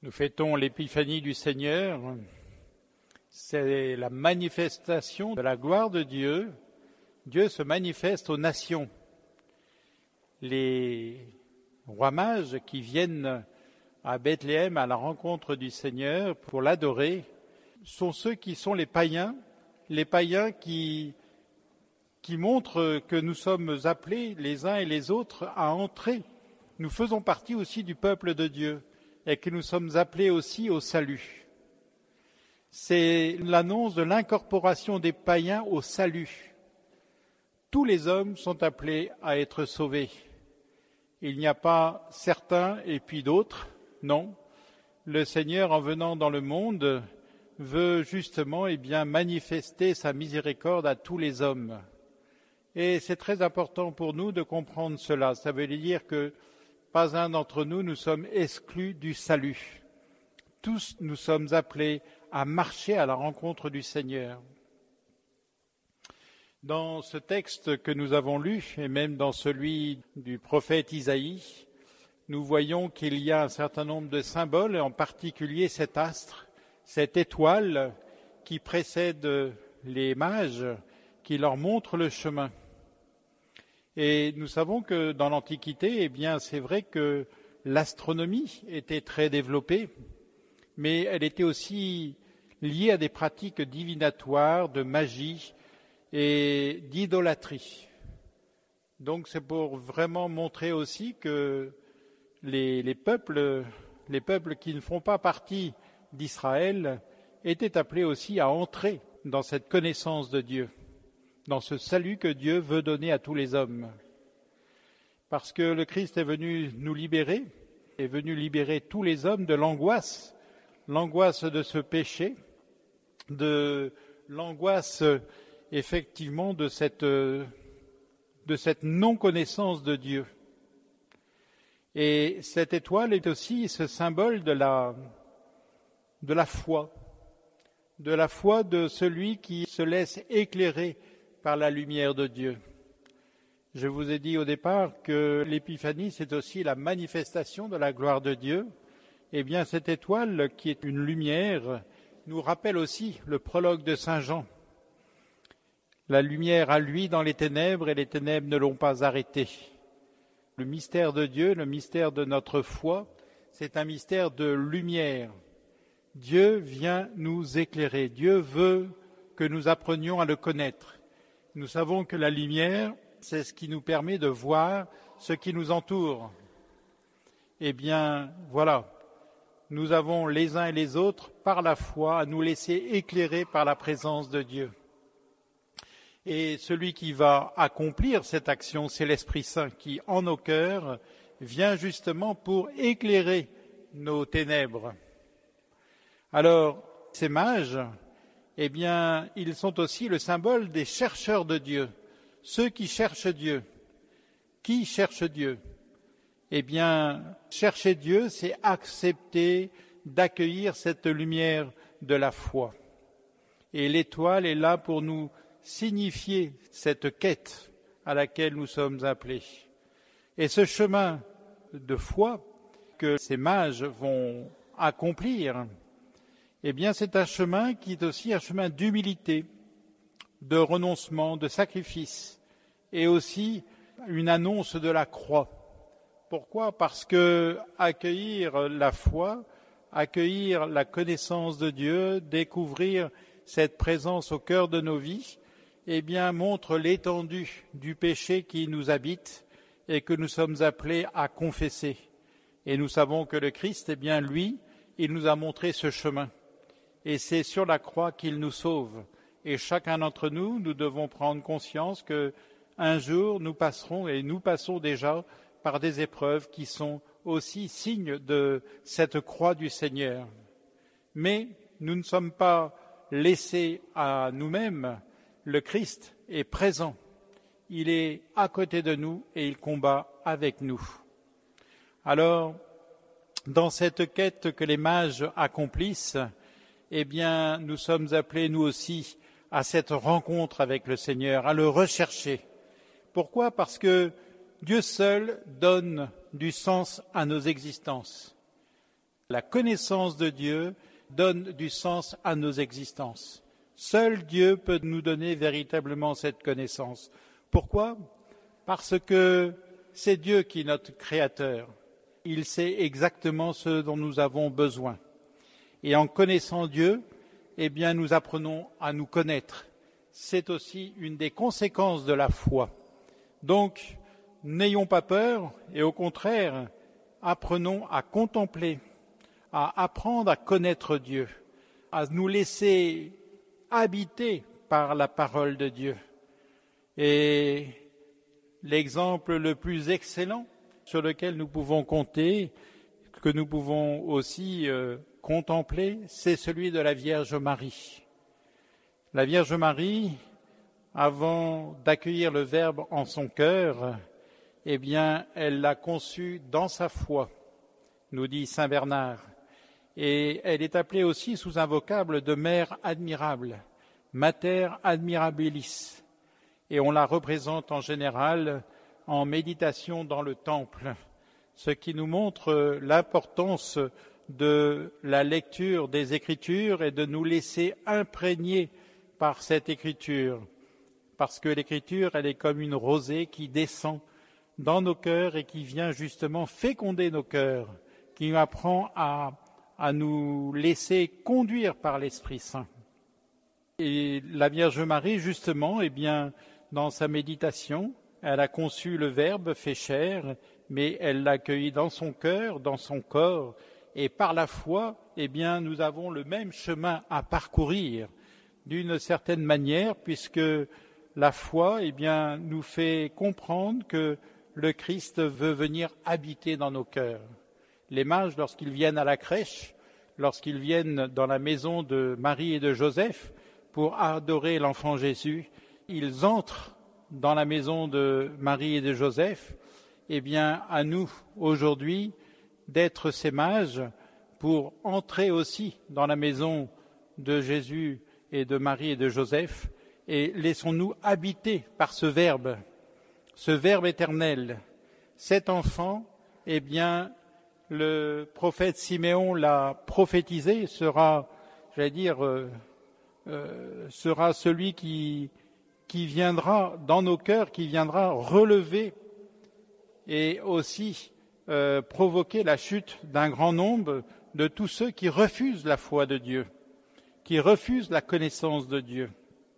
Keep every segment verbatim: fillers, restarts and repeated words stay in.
Nous fêtons l'épiphanie du Seigneur. C'est la manifestation de la gloire de Dieu. Dieu se manifeste aux nations. Les rois mages qui viennent à Bethléem à la rencontre du Seigneur pour l'adorer sont ceux qui sont les païens, les païens qui, qui montrent que nous sommes appelés les uns et les autres à entrer. Nous faisons partie aussi du peuple de Dieu et que nous sommes appelés aussi au salut. C'est l'annonce de l'incorporation des païens au salut. Tous les hommes sont appelés à être sauvés. Il n'y a pas certains et puis d'autres, non. Le Seigneur, en venant dans le monde, veut justement eh bien, manifester sa miséricorde à tous les hommes. Et c'est très important pour nous de comprendre cela. Ça veut dire que pas un d'entre nous, nous sommes exclus du salut. Tous, nous sommes appelés à marcher à la rencontre du Seigneur. Dans ce texte que nous avons lu, et même dans celui du prophète Isaïe, nous voyons qu'il y a un certain nombre de symboles, et en particulier cet astre, cette étoile qui précède les mages, qui leur montre le chemin. Et nous savons que dans l'Antiquité, eh bien, c'est vrai que l'astronomie était très développée, mais elle était aussi liée à des pratiques divinatoires, de magie et d'idolâtrie. Donc c'est pour vraiment montrer aussi que les, les peuples, les peuples qui ne font pas partie d'Israël étaient appelés aussi à entrer dans cette connaissance de Dieu, dans ce salut que Dieu veut donner à tous les hommes. Parce que le Christ est venu nous libérer, est venu libérer tous les hommes de l'angoisse, l'angoisse de ce péché, de l'angoisse effectivement de cette, de cette non-connaissance de Dieu. Et cette étoile est aussi ce symbole de la, de la foi, de la foi de celui qui se laisse éclairer par la lumière de Dieu. Je vous ai dit au départ que l'épiphanie, c'est aussi la manifestation de la gloire de Dieu. Eh bien, cette étoile, qui est une lumière, nous rappelle aussi le prologue de Saint Jean. La lumière a lui dans les ténèbres et les ténèbres ne l'ont pas arrêté. Le mystère de Dieu, le mystère de notre foi, c'est un mystère de lumière. Dieu vient nous éclairer. Dieu veut que nous apprenions à le connaître. Nous savons que la lumière, c'est ce qui nous permet de voir ce qui nous entoure. Eh bien, voilà, nous avons les uns et les autres, par la foi, à nous laisser éclairer par la présence de Dieu. Et celui qui va accomplir cette action, c'est l'Esprit Saint qui, en nos cœurs, vient justement pour éclairer nos ténèbres. Alors, ces mages, eh bien, ils sont aussi le symbole des chercheurs de Dieu, ceux qui cherchent Dieu. Qui cherche Dieu? Eh bien, chercher Dieu, c'est accepter d'accueillir cette lumière de la foi. Et l'étoile est là pour nous signifier cette quête à laquelle nous sommes appelés. Et ce chemin de foi que ces mages vont accomplir, eh bien, c'est un chemin qui est aussi un chemin d'humilité, de renoncement, de sacrifice, et aussi une annonce de la croix. Pourquoi? Parce que accueillir la foi, accueillir la connaissance de Dieu, découvrir cette présence au cœur de nos vies, eh bien, montre l'étendue du péché qui nous habite et que nous sommes appelés à confesser. Et nous savons que le Christ, eh bien, lui, il nous a montré ce chemin. Et c'est sur la croix qu'il nous sauve. Et chacun d'entre nous, nous devons prendre conscience que un jour, nous passerons, et nous passons déjà, par des épreuves qui sont aussi signes de cette croix du Seigneur. Mais nous ne sommes pas laissés à nous-mêmes. Le Christ est présent. Il est à côté de nous et il combat avec nous. Alors, dans cette quête que les mages accomplissent, eh bien, nous sommes appelés, nous aussi, à cette rencontre avec le Seigneur, à le rechercher. Pourquoi? Parce que Dieu seul donne du sens à nos existences. La connaissance de Dieu donne du sens à nos existences. Seul Dieu peut nous donner véritablement cette connaissance. Pourquoi ? Parce que c'est Dieu qui est notre Créateur. Il sait exactement ce dont nous avons besoin. Et en connaissant Dieu, eh bien, nous apprenons à nous connaître. C'est aussi une des conséquences de la foi. Donc, n'ayons pas peur et au contraire, apprenons à contempler, à apprendre à connaître Dieu, à nous laisser habiter par la parole de Dieu. Et l'exemple le plus excellent sur lequel nous pouvons compter, que nous pouvons aussi euh, contempler, c'est celui de la Vierge Marie. La Vierge Marie, avant d'accueillir le Verbe en son cœur, eh bien, elle l'a conçu dans sa foi, nous dit saint Bernard. Et elle est appelée aussi sous un vocable de mère admirable, mater admirabilis. Et on la représente en général en méditation dans le temple, ce qui nous montre l'importance de la lecture des Écritures et de nous laisser imprégner par cette Écriture, parce que l'Écriture, elle est comme une rosée qui descend dans nos cœurs et qui vient justement féconder nos cœurs, qui nous apprend à, à nous laisser conduire par l'Esprit Saint. Et la Vierge Marie, justement, eh bien, dans sa méditation, elle a conçu le Verbe fait chair, mais elle l'a accueilli dans son cœur, dans son corps, et par la foi, eh bien, nous avons le même chemin à parcourir, d'une certaine manière, puisque la foi, eh bien, nous fait comprendre que le Christ veut venir habiter dans nos cœurs. Les mages, lorsqu'ils viennent à la crèche, lorsqu'ils viennent dans la maison de Marie et de Joseph pour adorer l'enfant Jésus, ils entrent dans la maison de Marie et de Joseph. Eh bien, à nous, aujourd'hui, d'être ces mages pour entrer aussi dans la maison de Jésus et de Marie et de Joseph, et laissons-nous habiter par ce Verbe, ce Verbe éternel. Cet enfant, eh bien, le prophète Siméon l'a prophétisé, sera, j'allais dire, euh, euh, sera celui qui, qui viendra dans nos cœurs, qui viendra relever et aussi euh, provoquer la chute d'un grand nombre de tous ceux qui refusent la foi de Dieu, qui refusent la connaissance de Dieu.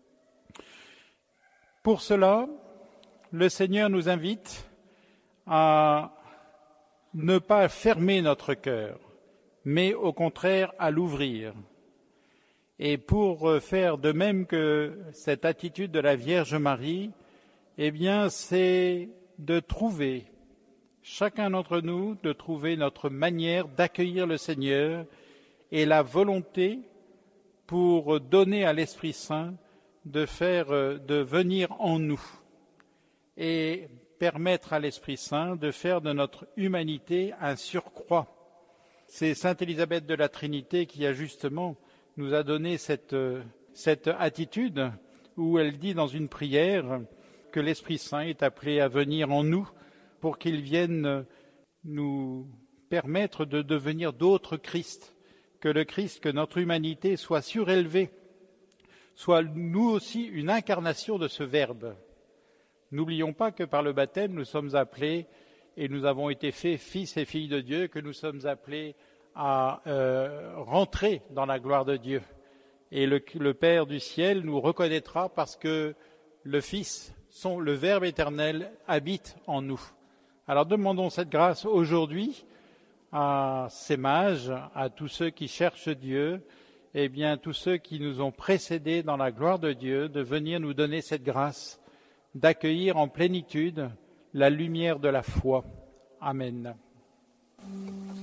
Pour cela, le Seigneur nous invite à ne pas fermer notre cœur, mais au contraire à l'ouvrir. Et pour faire de même que cette attitude de la Vierge Marie, eh bien, c'est de trouver, chacun d'entre nous, de trouver notre manière d'accueillir le Seigneur et la volonté pour donner à l'Esprit Saint de faire, de venir en nous et permettre à l'Esprit Saint de faire de notre humanité un surcroît. C'est sainte Élisabeth de la Trinité qui a justement nous a donné cette, cette attitude où elle dit dans une prière que l'Esprit Saint est appelé à venir en nous pour qu'il vienne nous permettre de devenir d'autres Christ, que le Christ, que notre humanité soit surélevée, soit nous aussi une incarnation de ce Verbe. N'oublions pas que par le baptême, nous sommes appelés, et nous avons été faits fils et filles de Dieu, que nous sommes appelés à euh, rentrer dans la gloire de Dieu. Et le, le Père du ciel nous reconnaîtra parce que le Fils, son, le Verbe éternel, habite en nous. Alors demandons cette grâce aujourd'hui à ces mages, à tous ceux qui cherchent Dieu, et bien tous ceux qui nous ont précédés dans la gloire de Dieu, de venir nous donner cette grâce, d'accueillir en plénitude la lumière de la foi. Amen.